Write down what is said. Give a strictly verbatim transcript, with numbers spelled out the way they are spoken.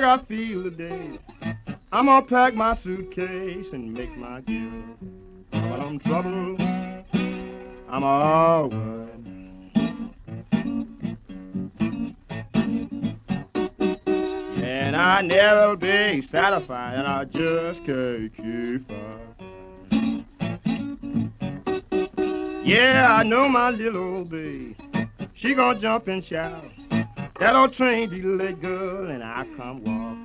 I feel today. I'm gonna pack my suitcase and make my give. When I'm trouble, I'm alright. And I never be satisfied, and I just can't keep up. Yeah, I know my little old babe. She gonna jump and shout. That old train be late, girl, and I come walk.